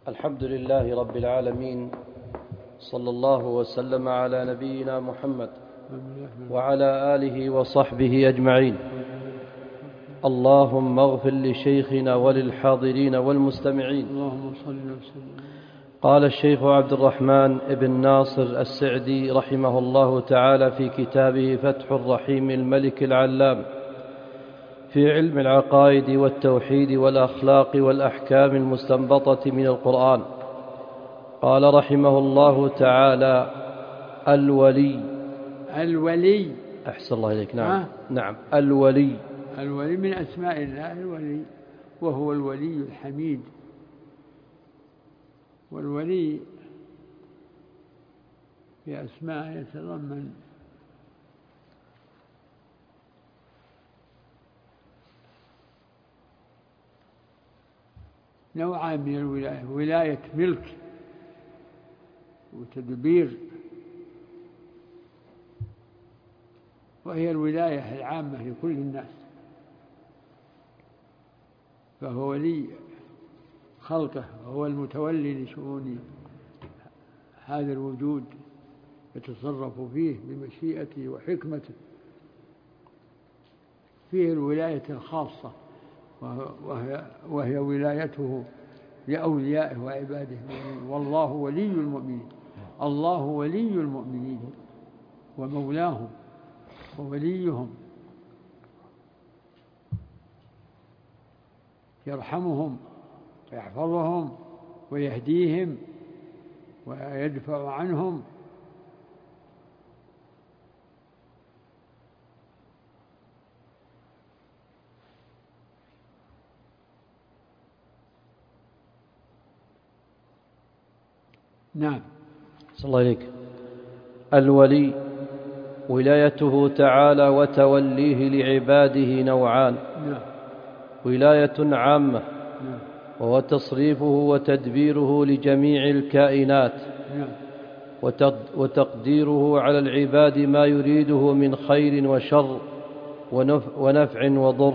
الحمد لله رب العالمين، صلى الله وسلم على نبينا محمد وعلى آله وصحبه أجمعين. اللهم اغفر لشيخنا وللحاضرين والمستمعين. اللهم صل وسلم. قال الشيخ عبد الرحمن بن ناصر السعدي رحمه الله تعالى في كتابه فتح الرحيم الملك العلام في علم العقائد والتوحيد والأخلاق والأحكام المستنبطة من القرآن، قال رحمه الله تعالى: الولي أحسن الله إليك. نعم الولي من أسماء الله الولي، وهو الولي الحميد. والولي في أسماء يتضمن نوعان من الولاية: ولاية ملك وتدبير، وهي الولاية العامة لكل الناس، فهو ولي خلقه، وهو المتولي لشؤون هذا الوجود، يتصرف فيه بمشيئته وحكمته. فيه الولاية الخاصة، وهي ولايته لأوليائه وعباده، والله ولي المؤمنين. الله ولي المؤمنين ومولاهم ووليهم، يرحمهم ويحفظهم ويهديهم ويدفع عنهم. نعم. صلى الله عليك. الولي ولايته تعالى وتوليه لعباده نوعان: ولاية عامة، وهو تصريفه وتدبيره لجميع الكائنات، وتقديره على العباد ما يريده من خير وشر ونفع وضر،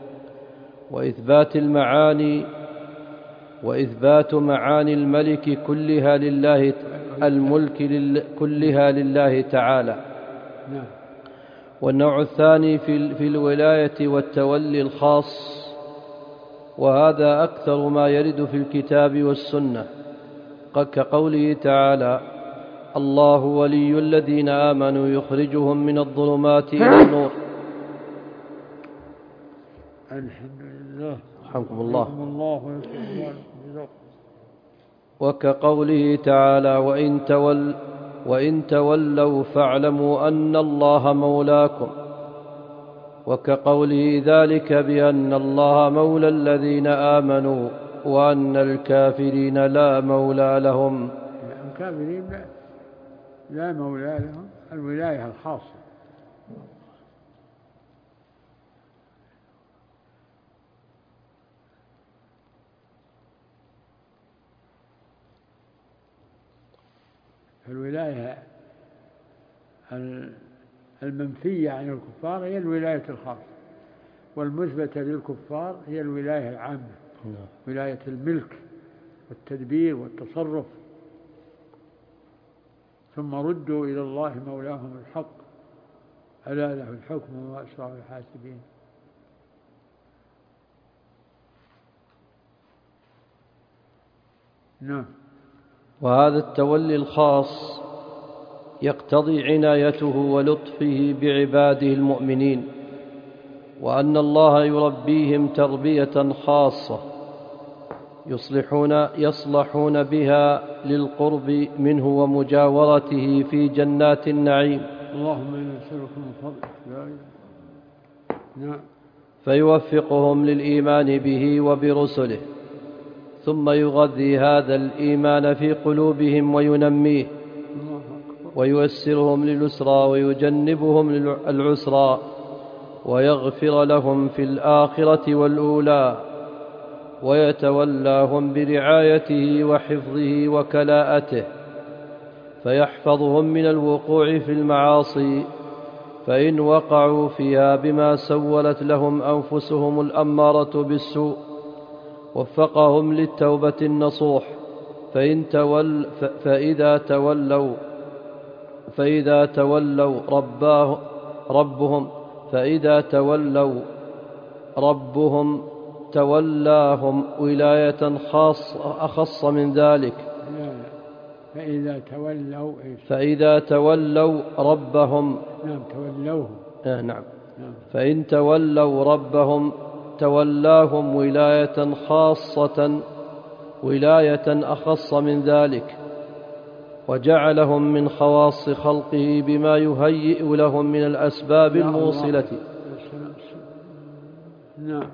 وإثبات معاني الملك كلها لله، الملك كلها لله تعالى. والنوع الثاني في الولاية والتولي الخاص، وهذا أكثر ما يرد في الكتاب والسنة، كقوله تعالى: الله ولي الذين آمنوا يخرجهم من الظلمات إلى النور. الحمد لله. رحمكم الله. وكقوله تعالى: وإن تولوا فاعلموا أن الله مولاكم. وكقوله: ذلك بأن الله مولى الذين آمنوا وأن الكافرين لا مولى لهم. الكافرين لا مولى لهم، الولاية الخاصة. الولاية المنفية عن الكفار هي الولاية الخاصة، والمثبتة للكفار هي الولاية العامة، ولاية الملك والتدبير والتصرف. ثم ردوا إلى الله مولاهم الحق، ألا له الحكم وهو أسرع الحاسبين. نعم. وهذا التولي الخاص يقتضي عنايته ولطفه بعباده المؤمنين، وأن الله يربيهم تربية خاصة يصلحون بها للقرب منه ومجاورته في جنات النعيم. اللهم إنا نسألك من فضلك. نعم. فيوفقهم للإيمان به وبرسله، ثم يغذي هذا الإيمان في قلوبهم وينميه، وييسرهم لليسرى ويجنبهم العسرى، ويغفر لهم في الآخرة والأولى، ويتولاهم برعايته وحفظه وكلاءته، فيحفظهم من الوقوع في المعاصي، فإن وقعوا فيها بما سولت لهم أنفسهم الأمارة بالسوء وفقهم للتوبة النصوح فإذا تولوا ربهم تولاهم ولاية أخص من ذلك. فإذا تولوا ربهم تولوه. نعم. فإن تولوا ربهم تولاهم ولاية أخص من ذلك، وجعلهم من خواص خلقه بما يهيئ لهم من الأسباب الموصلة. نعم.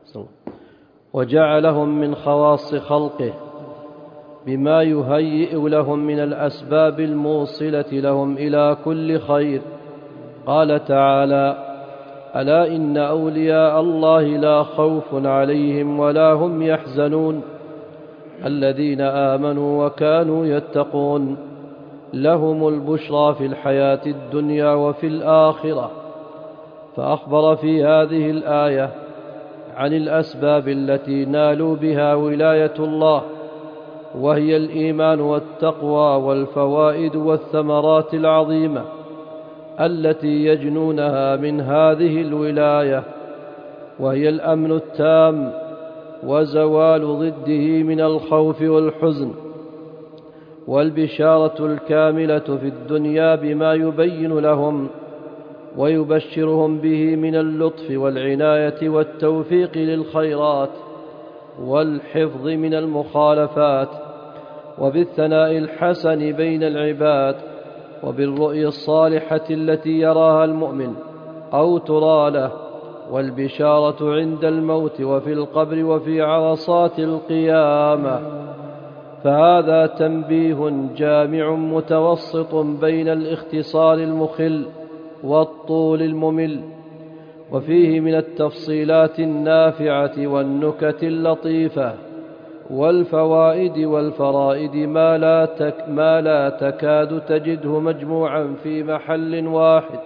وجعلهم من خواص خلقه بما يهيئ لهم من الأسباب الموصلة لهم إلى كل خير. قال تعالى: ألا إن أولياء الله لا خوف عليهم ولا هم يحزنون الذين آمنوا وكانوا يتقون لهم البشرى في الحياة الدنيا وفي الآخرة. فأخبر في هذه الآية عن الأسباب التي نالوا بها ولاية الله، وهي الإيمان والتقوى والفوائد والثمرات العظيمة التي يجنونها من هذه الولاية، وهي الأمن التام وزوال ضده من الخوف والحزن، والبشارة الكاملة في الدنيا بما يبين لهم ويبشرهم به من اللطف والعناية والتوفيق للخيرات والحفظ من المخالفات، وبالثناء الحسن بين العباد، وبالرؤيا الصالحة التي يراها المؤمن أو ترى له، والبشارة عند الموت وفي القبر وفي عرصات القيامة. فهذا تنبيه جامع متوسط بين الاختصار المخل والطول الممل، وفيه من التفصيلات النافعة والنكت اللطيفة والفوائد والفرائد ما لا تكاد تجده مجموعا في محل واحد.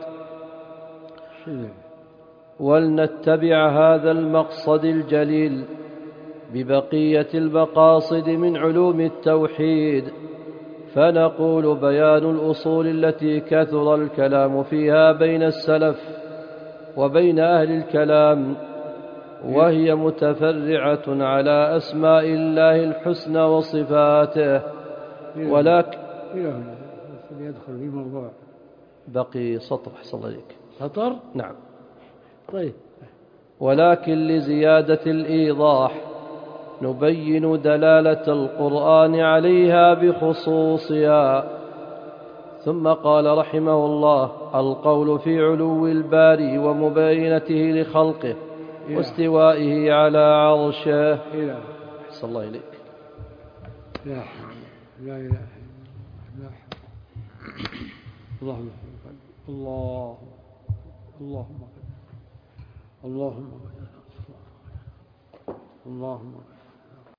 ولنتبع هذا المقصد الجليل ببقية المقاصد من علوم التوحيد، فنقول: بيان الأصول التي كثر الكلام فيها بين السلف وبين أهل الكلام، وهي متفرعة على أسماء الله الحسنى وصفاته. ولكن يدخل في موضوع بقي سطر. حصل عليك سطر؟ نعم. طيب. ولكن لزيادة الإيضاح نبين دلالة القرآن عليها بخصوصها. ثم قال رحمه الله: القول في علو الباري ومباينته لخلقه واستوائه على عرشه. أحسن الله إليك. لا إله إلا الله. اللهم اللهم اللهم